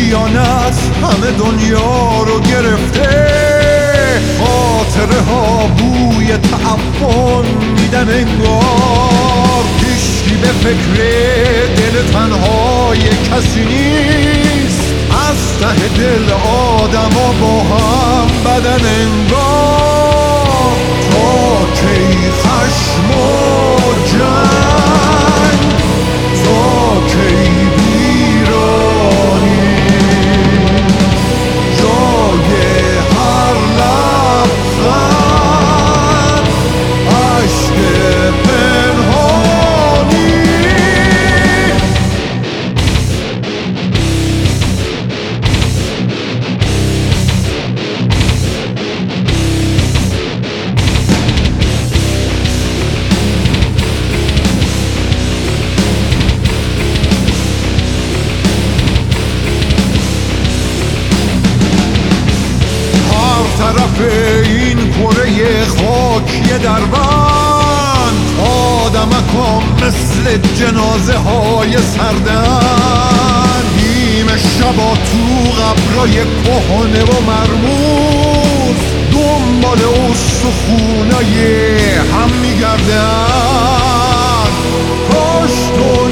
خیانت همه دنیا رو گرفته، خاطره ها بوی تعفن میدن انگار، هیچکی به فکر دل تنهای کسی نیست، از ته دل آدما با هم بدن انگار. تا کی خشم و جنگ، تا کی ویرانی، جای هر لبخند عشق پنهانی. طرف این کره خاکی دربند آدمکا مثل جنازه های سردن، نیمه شبا تو قبرای کهنه و مرموز دنبال استخونای هم میگردن. کاش